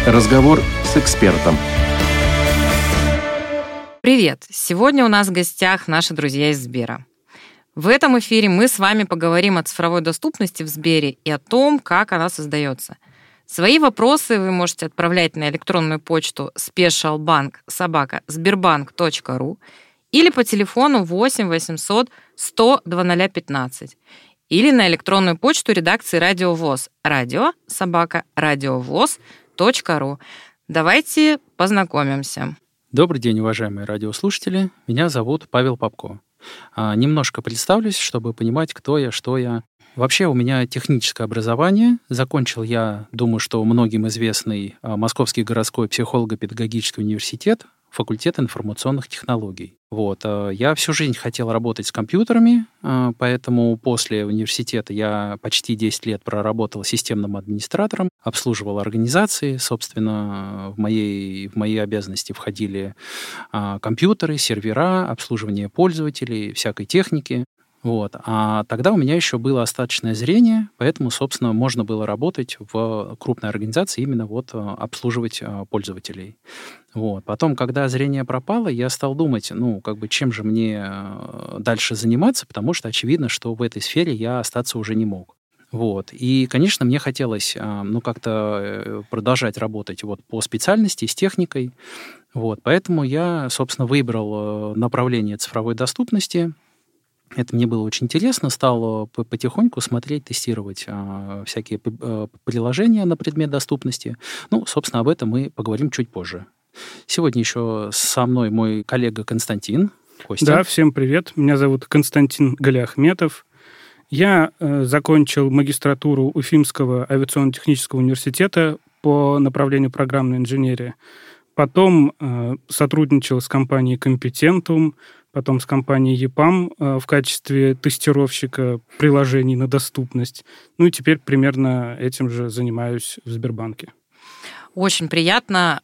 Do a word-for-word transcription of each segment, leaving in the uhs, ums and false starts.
Разговор с экспертом. Привет! Сегодня у нас в гостях наши друзья из Сбера. В этом эфире мы с вами поговорим о цифровой доступности в Сбере и о том, как она создается. Свои вопросы вы можете отправлять на электронную почту спешиалбанк собака сбербанк точка ру или по телефону восемь восемьсот сто два ноль пятнадцать или на электронную почту редакции Радио ВОС радио собака радиовоз точка ру. Давайте познакомимся. Добрый день, уважаемые радиослушатели. Меня зовут Павел Попко. А, немножко представлюсь, чтобы понимать, кто я, что я. Вообще у меня техническое образование. Закончил я, думаю, что многим известный Московский городской психолого-педагогический университет, факультет информационных технологий. Вот. Я всю жизнь хотел работать с компьютерами, поэтому после университета я почти десять лет проработал системным администратором, обслуживал организации. Собственно, в моей, в мои обязанности входили компьютеры, сервера, обслуживание пользователей, всякой техники. Вот. А тогда у меня еще было остаточное зрение, поэтому, собственно, можно было работать в крупной организации, именно вот обслуживать пользователей. Вот. Потом, когда зрение пропало, я стал думать, ну, как бы, чем же мне дальше заниматься, потому что очевидно, что в этой сфере я остаться уже не мог. Вот. И, конечно, мне хотелось, ну, как-то продолжать работать вот по специальности, с техникой. Вот. Поэтому я, собственно, выбрал направление цифровой доступности. Это мне было очень интересно, стал потихоньку смотреть, тестировать а, всякие а, приложения на предмет доступности. Ну, собственно, об этом мы поговорим чуть позже. Сегодня еще со мной мой коллега Константин. Костя. Да, всем привет. Меня зовут Константин Галиахметов. Я э, закончил магистратуру Уфимского авиационно-технического университета по направлению программной инженерии. Потом э, сотрудничал с компанией Компетентум, потом с компанией ЕПАМ э, в качестве тестировщика приложений на доступность. Ну и теперь примерно этим же занимаюсь в Сбербанке. Очень приятно.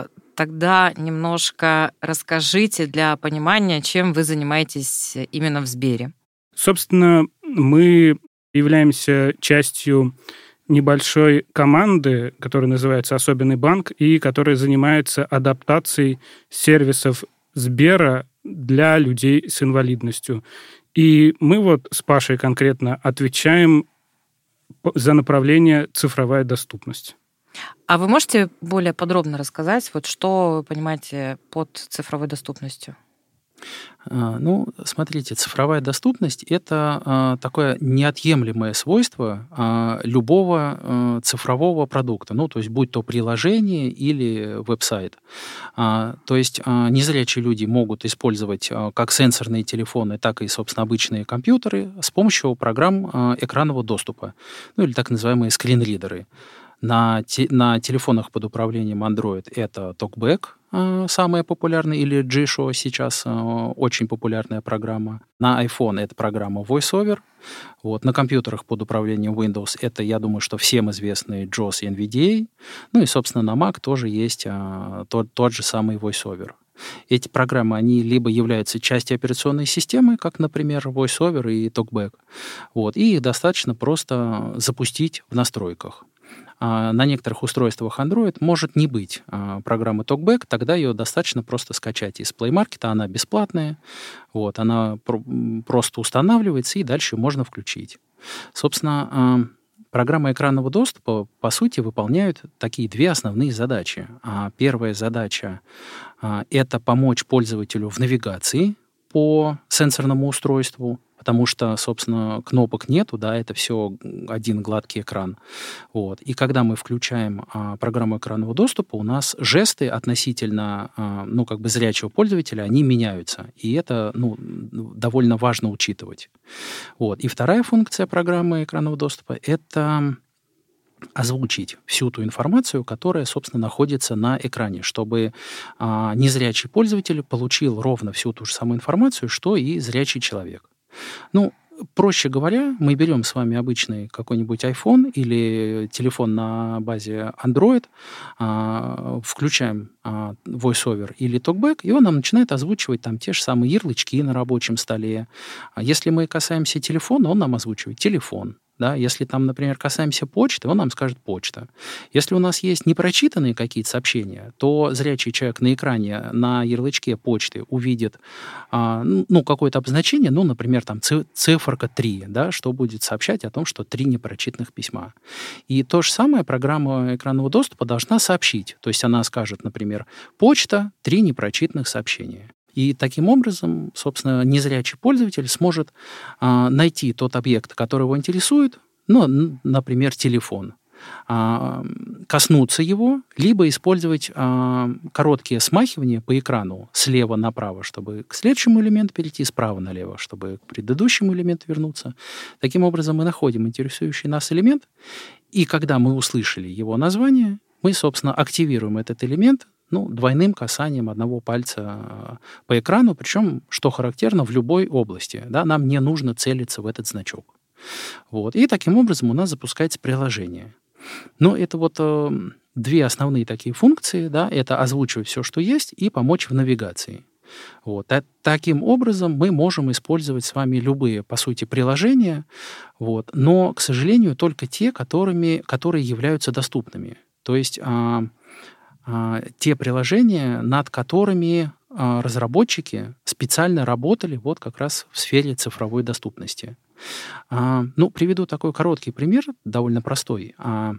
Тогда немножко расскажите для понимания, чем вы занимаетесь именно в Сбере. Собственно, мы являемся частью небольшой команды, которая называется «Особенный банк», и которая занимается адаптацией сервисов Сбера для людей с инвалидностью. И мы вот с Пашей конкретно отвечаем за направление «Цифровая доступность». А вы можете более подробно рассказать, вот что вы понимаете под цифровой доступностью? Ну, смотрите, цифровая доступность – это такое неотъемлемое свойство любого цифрового продукта, ну, то есть будь то приложение или веб-сайт. То есть незрячие люди могут использовать как сенсорные телефоны, так и, собственно, обычные компьютеры с помощью программ экранного доступа, ну, или так называемые скринридеры. На, те, на телефонах под управлением Android это TalkBack, э, самая популярная, или G-Show сейчас э, очень популярная программа. На iPhone это программа VoiceOver. Вот. На компьютерах под управлением Windows это, я думаю, что всем известные джоус и эн ви ди эй. Ну и, собственно, на Mac тоже есть э, тот, тот же самый VoiceOver. Эти программы, они либо являются частью операционной системы, как, например, VoiceOver и TalkBack, вот, и их достаточно просто запустить в настройках. На некоторых устройствах Android может не быть программы TalkBack, тогда ее достаточно просто скачать из Play Market, она бесплатная, вот, она просто устанавливается, и дальше можно включить. Собственно, программы экранного доступа, по сути, выполняют такие две основные задачи. Первая задача – это помочь пользователю в навигации по сенсорному устройству, потому что, собственно, кнопок нету, да, это все один гладкий экран. Вот. И когда мы включаем а, программу экранного доступа, у нас жесты относительно, а, ну, как бы зрячего пользователя, они меняются. И это, ну, довольно важно учитывать. Вот. И вторая функция программы экранного доступа – это озвучить всю ту информацию, которая, собственно, находится на экране, чтобы а, незрячий пользователь получил ровно всю ту же самую информацию, что и зрячий человек. Ну, проще говоря, мы берем с вами обычный какой-нибудь iPhone или телефон на базе Android, а, включаем а, VoiceOver или TalkBack, и он нам начинает озвучивать там те же самые ярлычки на рабочем столе. А если мы касаемся телефона, он нам озвучивает телефон. Да? Если там, например, касаемся почты, он нам скажет «почта». Если у нас есть непрочитанные какие-то сообщения, то зрячий человек на экране, на ярлычке почты увидит а, ну, какое-то обозначение, ну, например, там циферка три, да, что будет сообщать о том, что три непрочитанных письма. И то же самое программа экранного доступа должна сообщить. То есть она скажет, например, «почта, три непрочитанных сообщения». И таким образом, собственно, незрячий пользователь сможет а, найти тот объект, который его интересует, ну, например, телефон, а, коснуться его, либо использовать а, короткие смахивания по экрану слева направо, чтобы к следующему элементу перейти, справа налево, чтобы к предыдущему элементу вернуться. Таким образом, мы находим интересующий нас элемент, и когда мы услышали его название, мы, собственно, активируем этот элемент, ну, двойным касанием одного пальца по экрану, причем, что характерно, в любой области. Да, нам не нужно целиться в этот значок. Вот. И таким образом у нас запускается приложение. Но это вот э, две основные такие функции. Да, это озвучивать все, что есть, и помочь в навигации. Вот. А таким образом мы можем использовать с вами любые, по сути, приложения, вот, но, к сожалению, только те, которыми, которые являются доступными. То есть а, а, те приложения, над которыми а, разработчики специально работали вот как раз в сфере цифровой доступности. А, ну, приведу такой короткий пример, довольно простой. А,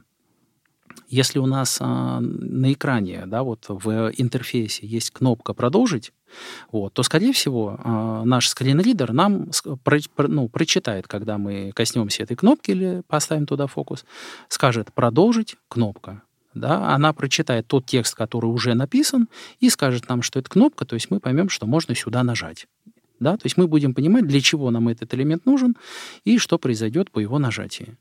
если у нас а, на экране, да, вот в интерфейсе есть кнопка «Продолжить», вот, то, скорее всего, а, наш скринридер нам про, ну, прочитает, когда мы коснемся этой кнопки или поставим туда фокус, скажет «Продолжить», кнопка. Да, она прочитает тот текст, который уже написан, и скажет нам, что это кнопка, то есть мы поймем, что можно сюда нажать. Да? То есть мы будем понимать, для чего нам этот элемент нужен и что произойдет по его нажатии.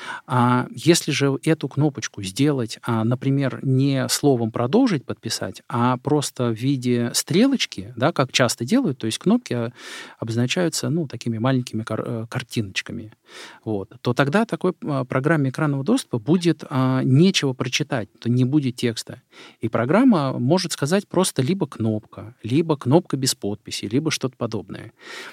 А если же эту кнопочку сделать, а, например, не словом «продолжить» подписать, а просто в виде стрелочки, да, как часто делают, то есть кнопки обозначаются ну, такими маленькими кар- картиночками, вот, то тогда такой программе экранного доступа будет а, нечего прочитать, то не будет текста. И программа может сказать просто либо кнопка, либо кнопка без подписи, либо что-то подобное.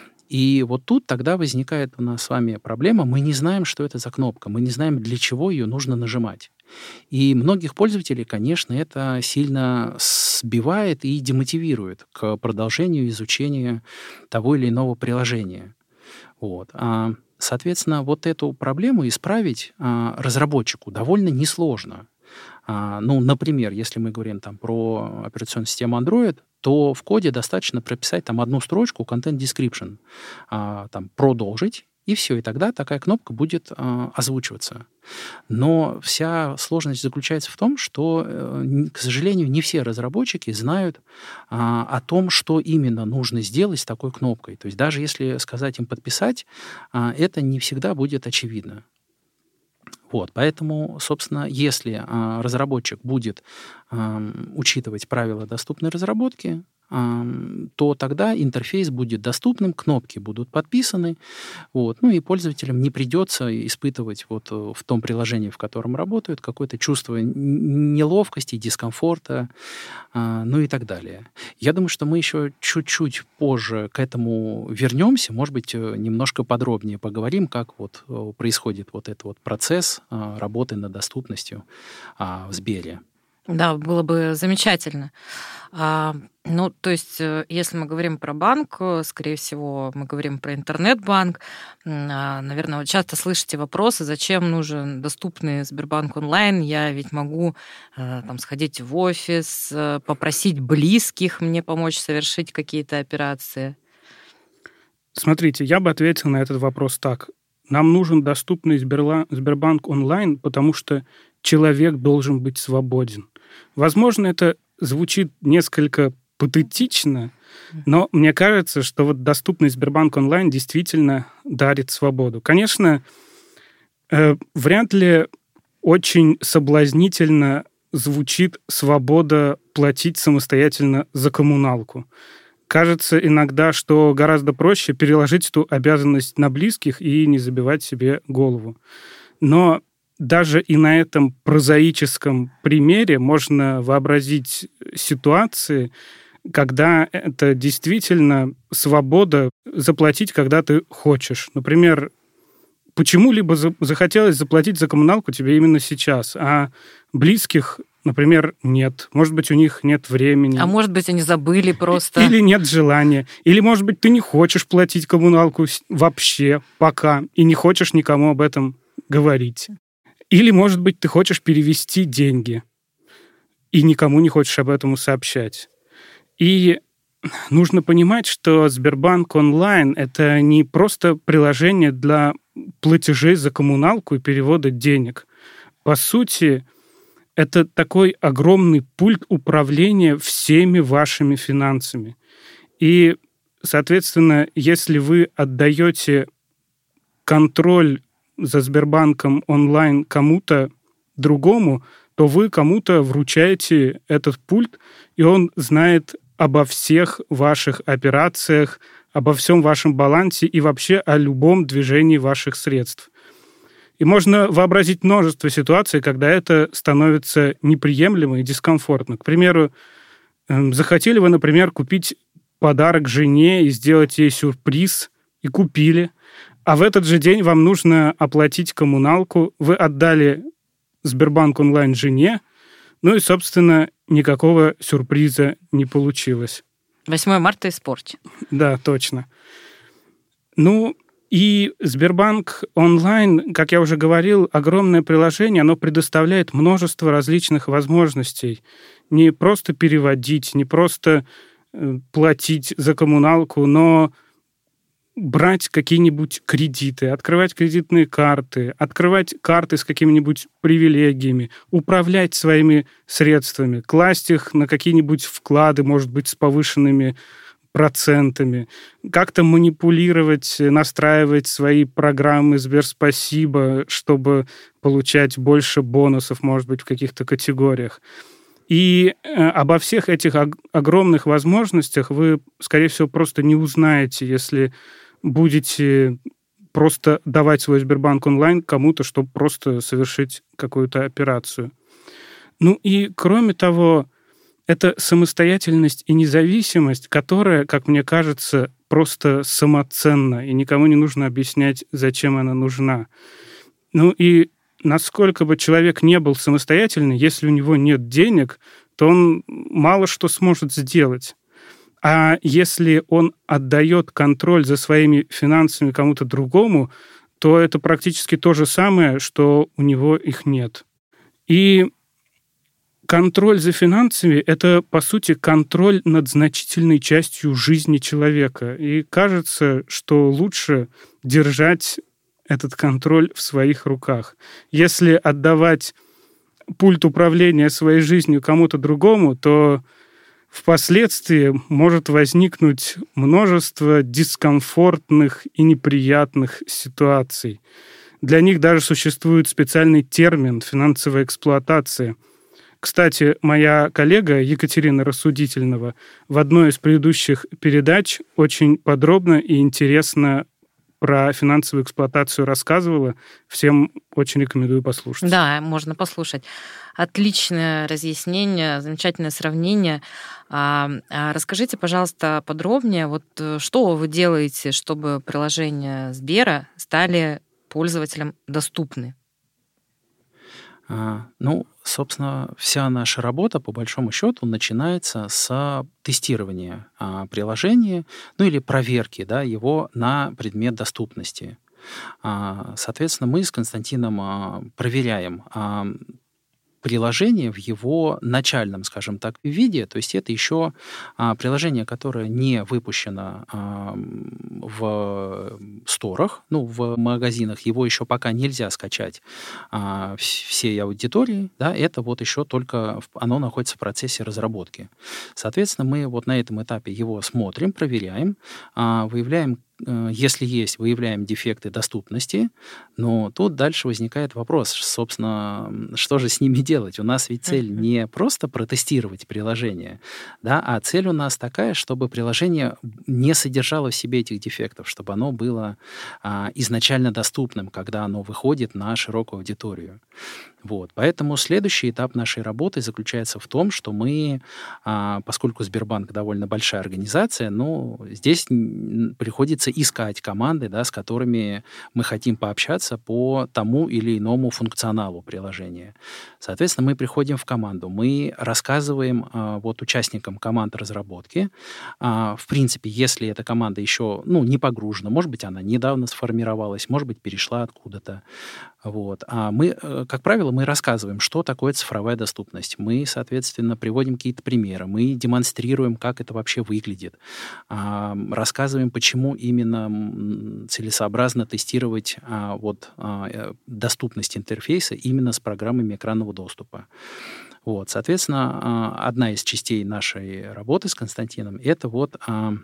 И вот тут тогда возникает у нас с вами проблема. Мы не знаем, что это за кнопка. Мы не знаем, для чего ее нужно нажимать. И многих пользователей, конечно, это сильно сбивает и демотивирует к продолжению изучения того или иного приложения. Вот. А, соответственно, вот эту проблему исправить а, разработчику довольно несложно. А, ну, например, если мы говорим там, про операционную систему Android, то в коде достаточно прописать там одну строчку content description, а, там продолжить, и все, и тогда такая кнопка будет а, озвучиваться. Но вся сложность заключается в том, что, к сожалению, не все разработчики знают а, о том, что именно нужно сделать с такой кнопкой. То есть даже если сказать им подписать, а, это не всегда будет очевидно. Вот, поэтому, собственно, если а, разработчик будет а, учитывать правила доступной разработки, а, то тогда интерфейс будет доступным, кнопки будут подписаны, вот, ну и пользователям не придется испытывать вот в том приложении, в котором работают, какое-то чувство неловкости, дискомфорта, а, ну и так далее. Я думаю, что мы еще чуть-чуть позже к этому вернемся, может быть, немножко подробнее поговорим, как вот происходит вот этот вот процесс а, работы над доступностью а, в Сбере. Да, было бы замечательно. А, ну, то есть, если мы говорим про банк, скорее всего, мы говорим про интернет-банк. А, наверное, вы часто слышите вопросы, зачем нужен доступный Сбербанк онлайн? Я ведь могу а, там сходить в офис, попросить близких мне помочь совершить какие-то операции. Смотрите, я бы ответил на этот вопрос так. Нам нужен доступный Сберла... Сбербанк онлайн, потому что человек должен быть свободен. Возможно, это звучит несколько патетично, но мне кажется, что вот доступный Сбербанк онлайн действительно дарит свободу. Конечно, э, вряд ли очень соблазнительно звучит свобода платить самостоятельно за коммуналку. Кажется иногда, что гораздо проще переложить эту обязанность на близких и не забивать себе голову. Но даже и на этом прозаическом примере можно вообразить ситуации, когда это действительно свобода заплатить, когда ты хочешь. Например, почему-либо за- захотелось заплатить за коммуналку тебе именно сейчас, а близких, например, нет. Может быть, у них нет времени. А может быть, они забыли просто. Или нет желания. Или, может быть, ты не хочешь платить коммуналку вообще пока и не хочешь никому об этом говорить. Или, может быть, ты хочешь перевести деньги и никому не хочешь об этом сообщать. И нужно понимать, что Сбербанк онлайн — это не просто приложение для платежей за коммуналку и перевода денег. По сути, это такой огромный пульт управления всеми вашими финансами. И, соответственно, если вы отдаете контроль за Сбербанком онлайн кому-то другому, то вы кому-то вручаете этот пульт, и он знает обо всех ваших операциях, обо всем вашем балансе и вообще о любом движении ваших средств. И можно вообразить множество ситуаций, когда это становится неприемлемо и дискомфортно. К примеру, захотели вы, например, купить подарок жене и сделать ей сюрприз, и купили, а в этот же день вам нужно оплатить коммуналку, вы отдали Сбербанк онлайн жене, ну и, собственно, никакого сюрприза не получилось. восьмое марта испорчен. Да, точно. Ну, и Сбербанк онлайн, как я уже говорил, огромное приложение, оно предоставляет множество различных возможностей. Не просто переводить, не просто платить за коммуналку, но брать какие-нибудь кредиты, открывать кредитные карты, открывать карты с какими-нибудь привилегиями, управлять своими средствами, класть их на какие-нибудь вклады, может быть, с повышенными процентами, как-то манипулировать, настраивать свои программы Сберспасибо, чтобы получать больше бонусов, может быть, в каких-то категориях. И обо всех этих огромных возможностях вы, скорее всего, просто не узнаете, если будете просто давать свой Сбербанк онлайн кому-то, чтобы просто совершить какую-то операцию. Ну и, кроме того, это самостоятельность и независимость, которая, как мне кажется, просто самоценна, и никому не нужно объяснять, зачем она нужна. Ну и насколько бы человек не был самостоятельный, если у него нет денег, то он мало что сможет сделать. А если он отдает контроль за своими финансами кому-то другому, то это практически то же самое, что у него их нет. И контроль за финансами — это, по сути, контроль над значительной частью жизни человека. И кажется, что лучше держать этот контроль в своих руках. Если отдавать пульт управления своей жизнью кому-то другому, то впоследствии может возникнуть множество дискомфортных и неприятных ситуаций. Для них даже существует специальный термин «финансовая эксплуатация». Кстати, моя коллега Екатерина Рассудительного в одной из предыдущих передач очень подробно и интересно про финансовую эксплуатацию рассказывала. Всем очень рекомендую послушать. Да, можно послушать. Отличное разъяснение, замечательное сравнение. Расскажите, пожалуйста, подробнее, вот что вы делаете, чтобы приложения Сбера стали пользователям доступны? Ну, собственно, вся наша работа, по большому счету, начинается с тестирования приложения, ну или проверки, да, его на предмет доступности. Соответственно, мы с Константином проверяем приложение в его начальном, скажем так, виде. То есть это еще а, приложение, которое не выпущено а, в сторах, ну, в магазинах. Его еще пока нельзя скачать а, всей аудитории. Да, это вот еще только оно находится в процессе разработки. Соответственно, мы вот на этом этапе его смотрим, проверяем, а, выявляем, если есть, выявляем дефекты доступности, но тут дальше возникает вопрос, собственно, что же с ними делать? У нас ведь цель не просто протестировать приложение, да, а цель у нас такая, чтобы приложение не содержало в себе этих дефектов, чтобы оно было а, изначально доступным, когда оно выходит на широкую аудиторию. Вот. Поэтому следующий этап нашей работы заключается в том, что мы, а, поскольку Сбербанк довольно большая организация, ну, здесь приходится искать команды, да, с которыми мы хотим пообщаться по тому или иному функционалу приложения. Соответственно, мы приходим в команду, мы рассказываем а, вот участникам команд разработки, а, в принципе, если эта команда еще ну, не погружена, может быть, она недавно сформировалась, может быть, перешла откуда-то. Вот. А мы, как правило, мы рассказываем, что такое цифровая доступность. Мы, соответственно, приводим какие-то примеры, мы демонстрируем, как это вообще выглядит, а, рассказываем, почему именно целесообразно тестировать а, вот, а, доступность интерфейса именно с программами экранного доступа. Вот. Соответственно, одна из частей нашей работы с Константином – это вот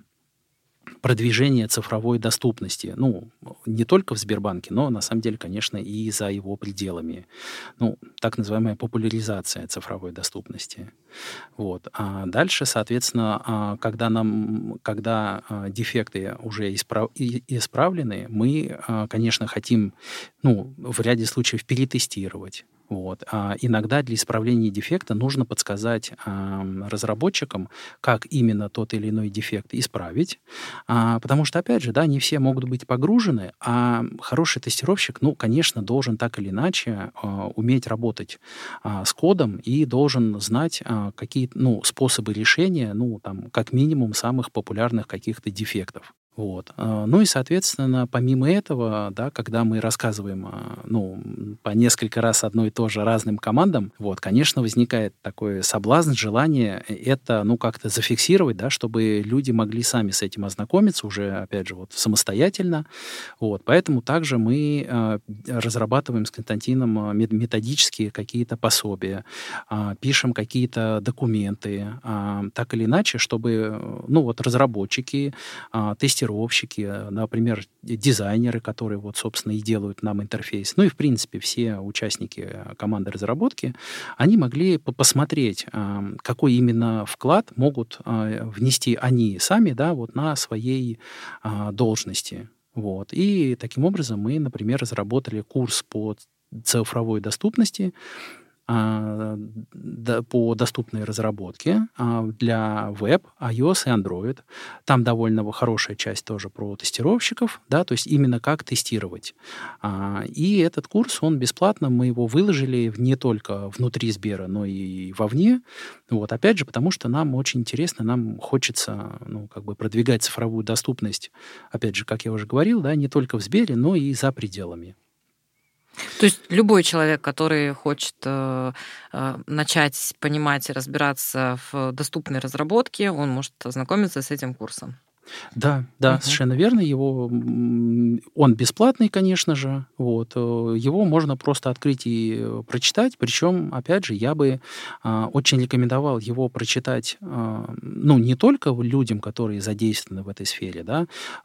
продвижение цифровой доступности. Ну, не только в Сбербанке, но, на самом деле, конечно, и за его пределами. Ну, так называемая популяризация цифровой доступности. Вот. А дальше, соответственно, когда, нам, когда дефекты уже исправ, исправлены, мы, конечно, хотим, ну, в ряде случаев перетестировать. Вот. А иногда для исправления дефекта нужно подсказать а, разработчикам, как именно тот или иной дефект исправить, а, потому что, опять же, да, не все могут быть погружены, а хороший тестировщик, ну, конечно, должен так или иначе а, уметь работать а, с кодом и должен знать а, какие ну, способы решения, ну, там, как минимум, самых популярных каких-то дефектов. Вот. Ну и, соответственно, помимо этого, да, когда мы рассказываем ну, по несколько раз одно и то же разным командам, вот, конечно, возникает такой соблазн, желание это ну, как-то зафиксировать, да, чтобы люди могли сами с этим ознакомиться уже, опять же, вот, самостоятельно. Вот. Поэтому также мы э, разрабатываем с Константином методические какие-то пособия, э, пишем какие-то документы, э, так или иначе, чтобы ну, вот, разработчики, э, тестировщики, например, дизайнеры, которые, вот, собственно, и делают нам интерфейс, ну и, в принципе, все участники команды разработки, они могли посмотреть, какой именно вклад могут внести они сами, да, вот на своей должности. Вот. И таким образом мы, например, разработали курс по цифровой доступности, по доступной разработке для веб, iOS и Android. Там довольно хорошая часть тоже про тестировщиков, да, то есть именно как тестировать. И этот курс, он бесплатно, мы его выложили не только внутри Сбера, но и вовне. Вот, опять же, потому что нам очень интересно, нам хочется ну, как бы продвигать цифровую доступность, опять же, как я уже говорил, да, не только в Сбере, но и за пределами. То есть любой человек, который хочет э, э, начать понимать и разбираться в доступной разработке, он может ознакомиться с этим курсом. Да, да, Мгм. совершенно верно. Его, м, он бесплатный, конечно же. Вот. э, Его можно просто открыть и э, прочитать. Причем, опять же, я бы а, очень рекомендовал его прочитать, а, ну, не только людям, которые задействованы в этой сфере, да,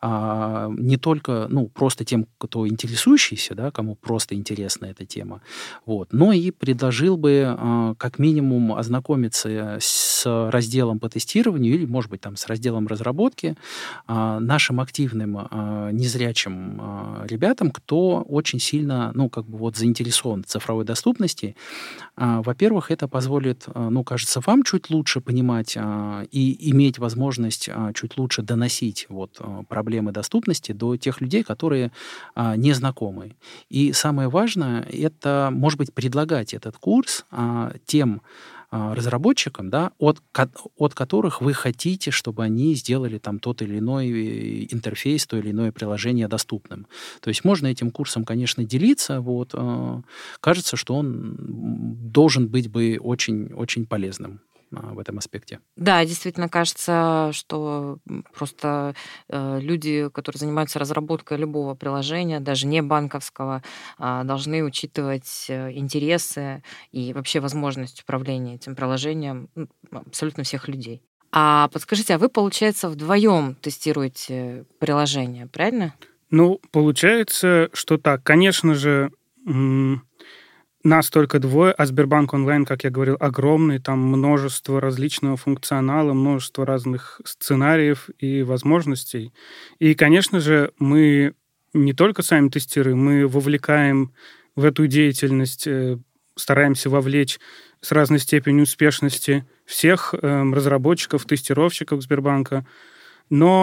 а не только, ну, просто тем, кто интересующийся, да, кому просто интересна эта тема, вот, но и предложил бы а, как минимум ознакомиться с разделом по тестированию или, может быть, там, с разделом разработки, а, нашим активным а, незрячим а, ребятам, кто очень сильно, ну, как бы вот заинтересован в цифровой доступности. А, Во-первых, это позволит, а, ну, кажется, вам чуть лучше понимать а, и иметь возможность а, чуть лучше доносить вот а, проблемы доступности до тех людей, которые а, не знакомы. И самое важное, это, может быть, предлагать этот курс а, тем а, разработчикам, да, от, ко- от которых вы хотите, чтобы они сделали там тот или иной интерфейс, то или иное приложение доступным. То есть можно этим курсом, конечно, делиться. Вот, а, кажется, что он должен быть бы очень, очень полезным а, в этом аспекте. Да, действительно кажется, что м, просто э, люди, которые занимаются разработкой любого приложения, даже не банковского, а, должны учитывать э, интересы и вообще возможность управления этим приложением м, абсолютно всех людей. А подскажите, а вы, получается, вдвоем тестируете приложение, правильно? Ну, получается, что так. Конечно же, м, нас только двое, а Сбербанк онлайн, как я говорил, огромный, там множество различного функционала, множество разных сценариев и возможностей. И, конечно же, мы не только сами тестируем, мы вовлекаем в эту деятельность, э, стараемся вовлечь с разной степенью успешности всех э, разработчиков, тестировщиков Сбербанка. Но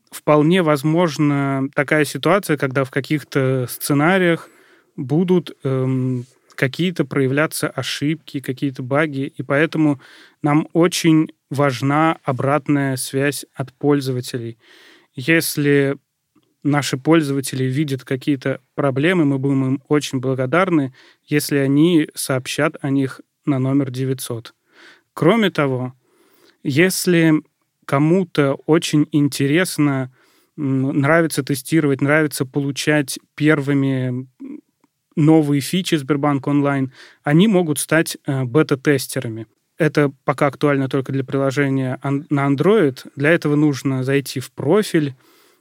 вполне возможна такая ситуация, когда в каких-то сценариях будут эм, какие-то проявляться ошибки, какие-то баги, и поэтому нам очень важна обратная связь от пользователей. Если наши пользователи видят какие-то проблемы, мы будем им очень благодарны, если они сообщат о них на номер девятьсот. Кроме того, если кому-то очень интересно, нравится тестировать, нравится получать первыми новые фичи Сбербанк онлайн, они могут стать бета-тестерами. Это пока актуально только для приложения на Android. Для этого нужно зайти в профиль,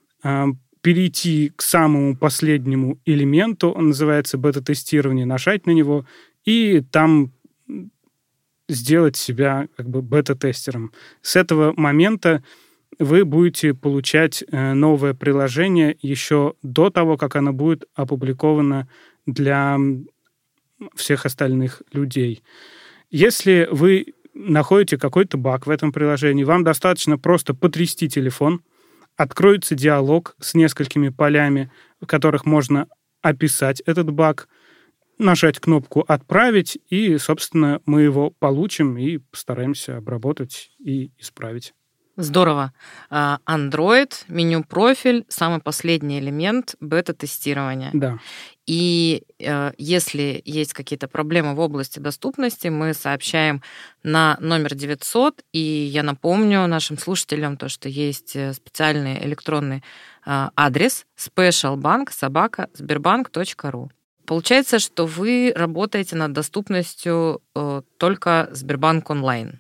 перейти к самому последнему элементу, он называется бета-тестирование, нажать на него и там сделать себя как бы бета-тестером. С этого момента вы будете получать новое приложение еще до того, как оно будет опубликовано для всех остальных людей. Если вы находите какой-то баг в этом приложении, вам достаточно просто потрясти телефон, откроется диалог с несколькими полями, в которых можно описать этот баг, нажать кнопку «Отправить», и, собственно, мы его получим и постараемся обработать и исправить. Здорово. Android, меню профиль, самый последний элемент бета-тестирования. Да. И э, если есть какие-то проблемы в области доступности, мы сообщаем на номер девятьсот. И я напомню нашим слушателям то, что есть специальный электронный э, адрес specialbank собака сбербанк точка ру. Получается, что вы работаете над доступностью э, только Сбербанк онлайн.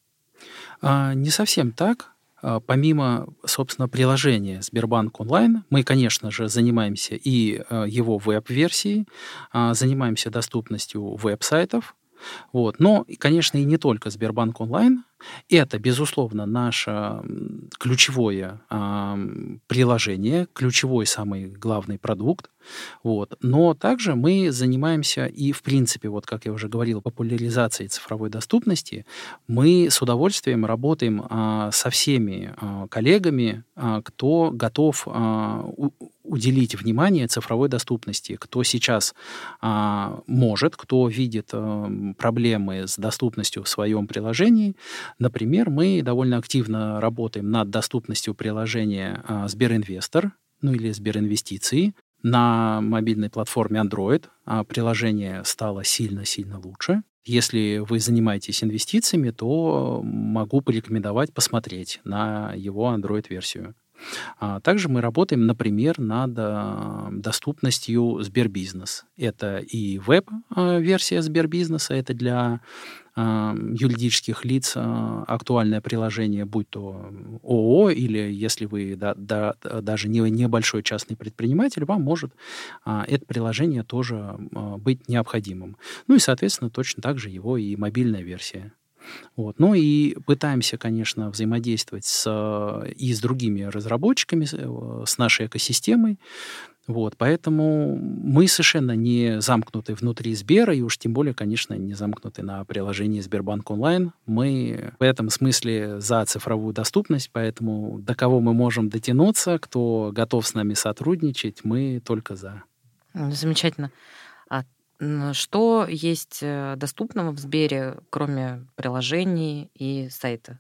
А, не совсем так. А, помимо, собственно, приложения Сбербанк онлайн, мы, конечно же, занимаемся и а, его веб-версией, а, занимаемся доступностью веб-сайтов. Вот. Но, конечно, и не только Сбербанк онлайн. Это, безусловно, наше ключевое а, приложение, ключевой самый главный продукт. Вот. Но также мы занимаемся и, в принципе, вот как я уже говорил, популяризацией цифровой доступности. Мы с удовольствием работаем а, со всеми а, коллегами, а, кто готов а, у, уделить внимание цифровой доступности, кто сейчас а, может, кто видит а, проблемы с доступностью в своем приложении. Например, мы довольно активно работаем над доступностью приложения а, Сберинвестор, ну или Сберинвестиции. На мобильной платформе Android а приложение стало сильно-сильно лучше. Если вы занимаетесь инвестициями, то могу порекомендовать посмотреть на его Android-версию. А также мы работаем, например, над а, доступностью Сбербизнес. Это и веб-версия Сбербизнеса, это для а, юридических лиц а, актуальное приложение, будь то ООО или если вы да, да, даже не, небольшой частный предприниматель, вам может а, это приложение тоже а, быть необходимым. Ну и, соответственно, точно так же его и мобильная версия. Вот. Ну и пытаемся, конечно, взаимодействовать с, и с другими разработчиками, с нашей экосистемой. Вот. Поэтому мы совершенно не замкнуты внутри Сбера, и уж тем более, конечно, не замкнуты на приложении Сбербанк онлайн. Мы в этом смысле за цифровую доступность, поэтому до кого мы можем дотянуться, кто готов с нами сотрудничать, мы только за. Замечательно. Что есть доступного в Сбере, кроме приложений и сайта?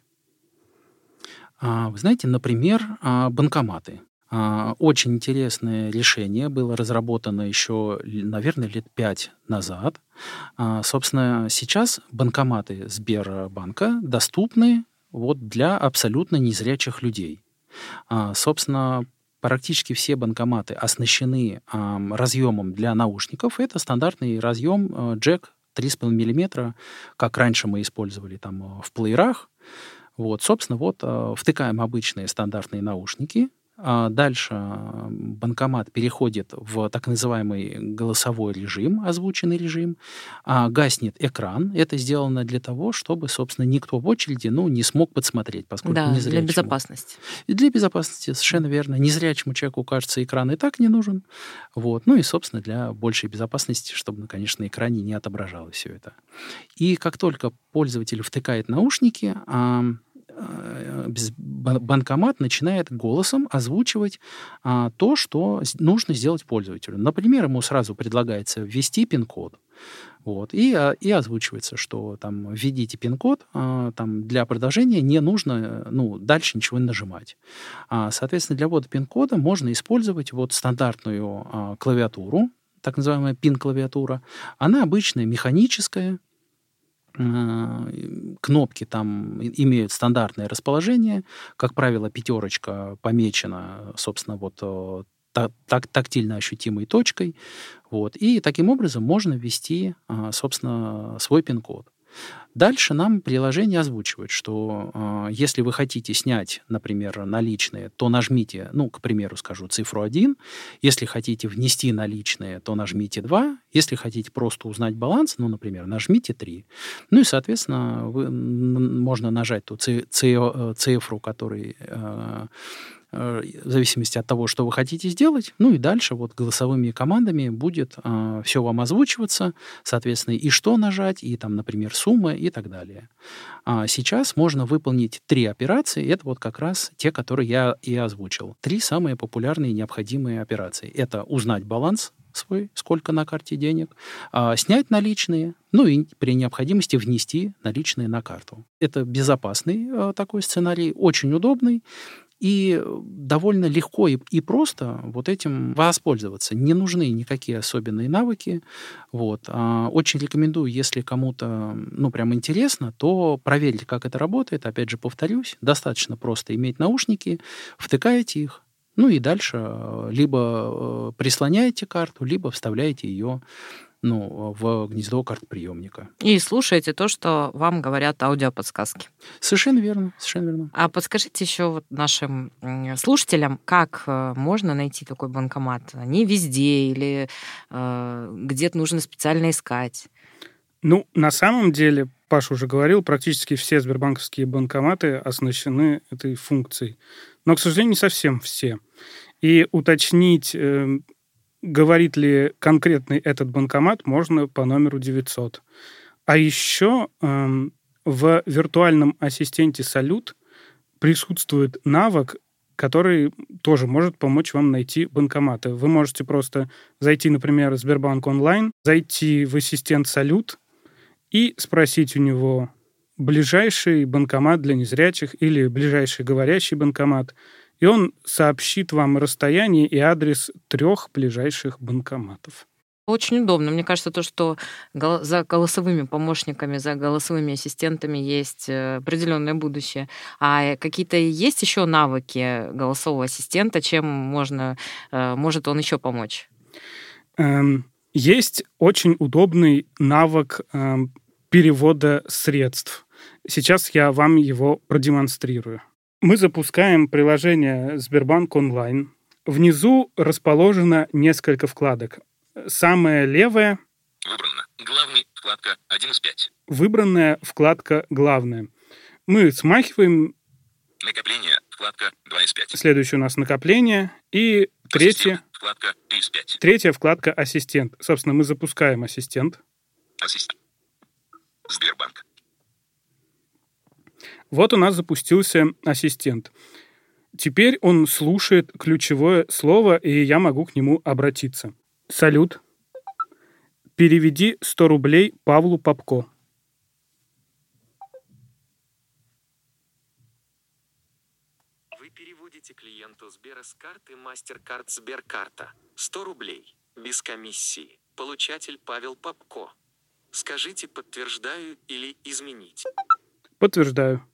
Вы знаете, например, банкоматы. Очень интересное решение было разработано еще, наверное, лет пять назад. Собственно, сейчас банкоматы Сбербанка доступны вот для абсолютно незрячих людей. Собственно, практически все банкоматы оснащены э, разъемом для наушников. Это стандартный разъем э, джек три и пять миллиметра, как раньше мы использовали там в плеерах. Вот, собственно, вот э, втыкаем обычные стандартные наушники. А дальше банкомат переходит в так называемый голосовой режим, озвученный режим. А гаснет экран. Это сделано для того, чтобы, собственно, никто в очереди ну, не смог подсмотреть, поскольку да, незрячему. Для безопасности. И для безопасности, совершенно верно. Незрячему человеку, кажется, экран и так не нужен. Вот. Ну и, собственно, для большей безопасности, чтобы, конечно, на экране не отображалось все это. И как только пользователь втыкает наушники, банкомат начинает голосом озвучивать а, то, что нужно сделать пользователю. Например, ему сразу предлагается ввести пин-код. Вот, и, и озвучивается, что там введите пин-код, а, там, для продолжения не нужно ну, дальше ничего не нажимать. А, соответственно, для ввода пин-кода можно использовать вот стандартную а, клавиатуру, так называемая пин-клавиатура. Она обычная, механическая. Кнопки там имеют стандартное расположение. Как правило, пятерочка помечена, собственно, вот так, тактильно ощутимой точкой. Вот. И таким образом можно ввести, собственно, свой пин-код. Дальше нам приложение озвучивает, что э, если вы хотите снять, например, наличные, то нажмите, ну, к примеру, скажу, цифру один. Если хотите внести наличные, то нажмите два. Если хотите просто узнать баланс, ну, например, нажмите три. Ну и, соответственно, вы, можно нажать ту цифру, которой... Э, в зависимости от того, что вы хотите сделать. Ну и дальше вот голосовыми командами будет э, все вам озвучиваться, соответственно, и что нажать, и там, например, суммы и так далее. А сейчас можно выполнить три операции. Это вот как раз те, которые я и озвучил. Три самые популярные и необходимые операции. Это узнать баланс свой, сколько на карте денег, э, снять наличные, ну и при необходимости внести наличные на карту. Это безопасный э, такой сценарий, очень удобный. И довольно легко и, и просто вот этим воспользоваться. Не нужны никакие особенные навыки. Вот. А очень рекомендую, если кому-то ну, прям интересно, то проверить, как это работает. Опять же, повторюсь, достаточно просто иметь наушники, втыкаете их, ну и дальше либо прислоняете карту, либо вставляете ее ну, в гнездо картоприемника. И слушаете то, что вам говорят аудиоподсказки. Совершенно верно, совершенно верно. А подскажите еще вот нашим слушателям, как можно найти такой банкомат? Они везде или э, где-то нужно специально искать? Ну, на самом деле, Паша уже говорил, практически все сбербанковские банкоматы оснащены этой функцией. Но, к сожалению, не совсем все. И уточнить... Э, говорит ли конкретный этот банкомат, можно по номеру девятьсот. А еще э, в виртуальном ассистенте «Салют» присутствует навык, который тоже может помочь вам найти банкоматы. Вы можете просто зайти, например, в Сбербанк онлайн, зайти в ассистент «Салют» и спросить у него ближайший банкомат для незрячих или ближайший говорящий банкомат, и он сообщит вам расстояние и адрес трех ближайших банкоматов. Очень удобно. Мне кажется, то, что за голосовыми помощниками, за голосовыми ассистентами есть определенное будущее. А какие-то есть еще навыки голосового ассистента, чем можно, может он еще помочь? Есть очень удобный навык перевода средств. Сейчас я вам его продемонстрирую. Мы запускаем приложение Сбербанк онлайн. Внизу расположено несколько вкладок. Самая левая... Выбрано. Главный. Вкладка один из пяти. Выбранная вкладка «Главная». Мы смахиваем... Накопление. Вкладка два из пяти. Следующее у нас накопление. И третья... Вкладка три из пяти. Третья вкладка «Ассистент». Собственно, мы запускаем «Ассистент». Ассистент. Сбербанк. Вот у нас запустился ассистент. Теперь он слушает ключевое слово, и я могу к нему обратиться. Салют. Переведи сто рублей Павлу Попко. Вы переводите клиенту Сбера с карты MasterCard Сберкарта сто рублей. Без комиссии. Получатель Павел Попко. Скажите «подтверждаю» или «изменить». Подтверждаю.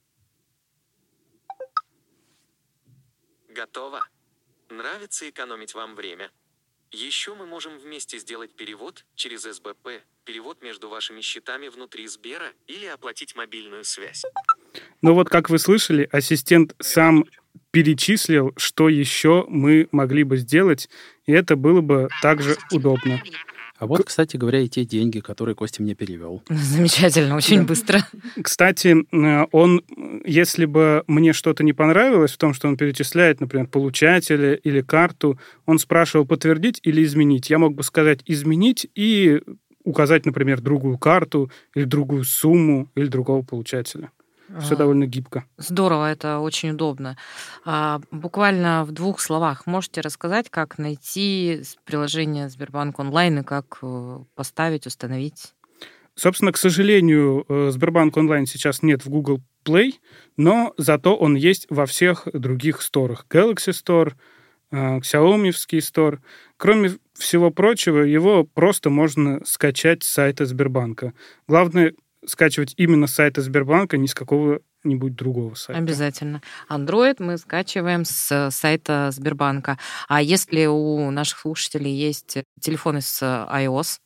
Готово. Нравится экономить вам время? Еще мы можем вместе сделать перевод через эс бэ пэ, перевод между вашими счетами внутри Сбера или оплатить мобильную связь. Ну вот, как вы слышали, ассистент сам перечислил, что еще мы могли бы сделать, и это было бы также удобно. А вот, кстати говоря, и те деньги, которые Костя мне перевел. Замечательно, очень быстро. Кстати, он, если бы мне что-то не понравилось в том, что он перечисляет, например, получателя или карту, он спрашивал, подтвердить или изменить. Я мог бы сказать изменить и указать, например, другую карту или другую сумму или другого получателя. Все довольно гибко. Здорово, это очень удобно. А, буквально в двух словах можете рассказать, как найти приложение Сбербанк онлайн и как поставить, установить? Собственно, к сожалению, Сбербанк онлайн сейчас нет в Google Play, но зато он есть во всех других сторах. Galaxy Store, Xiaomi-вский Store. Кроме всего прочего, его просто можно скачать с сайта Сбербанка. Главное скачивать именно с сайта Сбербанка, не с какого-нибудь другого сайта. Обязательно. Android мы скачиваем с сайта Сбербанка. А если у наших слушателей есть телефоны с iOS?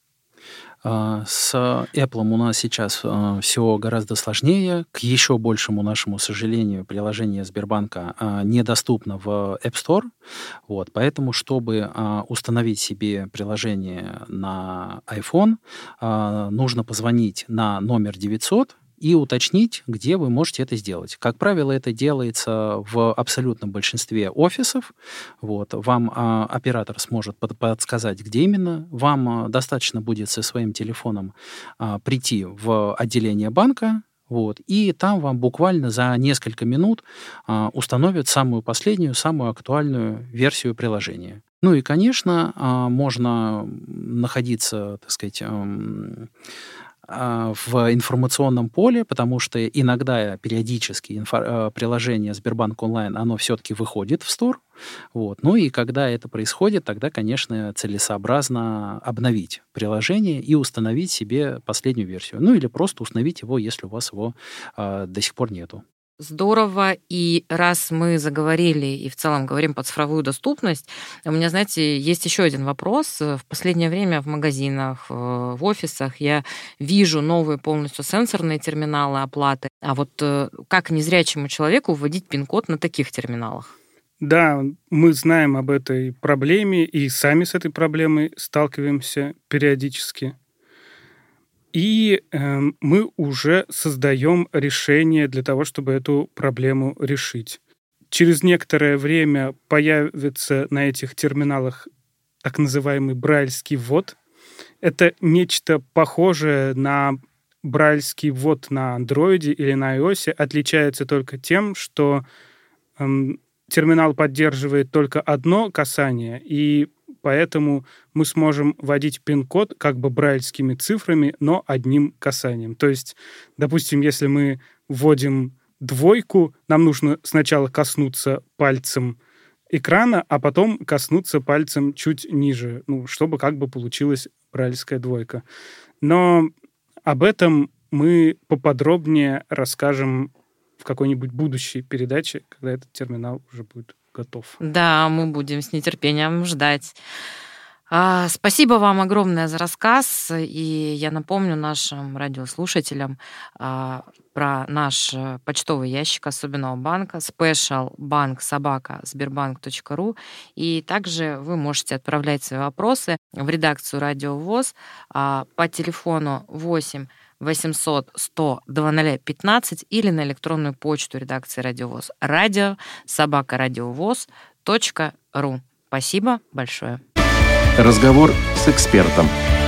С Apple у нас сейчас все гораздо сложнее. К еще большему нашему сожалению, приложение Сбербанка недоступно в App Store. Вот, поэтому, чтобы установить себе приложение на iPhone, нужно позвонить на номер девятьсот и уточнить, где вы можете это сделать. Как правило, это делается в абсолютном большинстве офисов. Вот. Вам а, оператор сможет под, подсказать, где именно. Вам а, достаточно будет со своим телефоном а, прийти в отделение банка, вот, и там вам буквально за несколько минут а, установят самую последнюю, самую актуальную версию приложения. Ну и, конечно, а, можно находиться, так сказать, эм, в информационном поле, потому что иногда периодически инфо- приложение Сбербанк онлайн, оно все-таки выходит в Store. Вот. Ну и когда это происходит, тогда, конечно, целесообразно обновить приложение и установить себе последнюю версию. Ну или просто установить его, если у вас его э, до сих пор нету. Здорово. И раз мы заговорили и в целом говорим про цифровую доступность, у меня, знаете, есть еще один вопрос. В последнее время в магазинах, в офисах я вижу новые полностью сенсорные терминалы оплаты. А вот как незрячему человеку вводить пин-код на таких терминалах? Да, мы знаем об этой проблеме и сами с этой проблемой сталкиваемся периодически. И э, мы уже создаем решение для того, чтобы эту проблему решить. Через некоторое время появится на этих терминалах так называемый брайльский ввод. Это нечто похожее на брайльский ввод на андроиде или на iOS, отличается только тем, что э, терминал поддерживает только одно касание, и поэтому мы сможем вводить пин-код как бы брайльскими цифрами, но одним касанием. То есть, допустим, если мы вводим двойку, нам нужно сначала коснуться пальцем экрана, а потом коснуться пальцем чуть ниже, ну, чтобы как бы получилась брайльская двойка. Но об этом мы поподробнее расскажем в какой-нибудь будущей передаче, когда этот терминал уже будет готов. Да, мы будем с нетерпением ждать. А, спасибо вам огромное за рассказ. И я напомню нашим радиослушателям а, про наш почтовый ящик особенного банка special bank собака сбербанк точка ру. И также вы можете отправлять свои вопросы в редакцию Радио ВОС а, по телефону восемь восемьсот сто двадцать пятнадцать или на электронную почту редакции Радио ВОС радио собака радиовоз точка ру. Спасибо большое. Разговор с экспертом.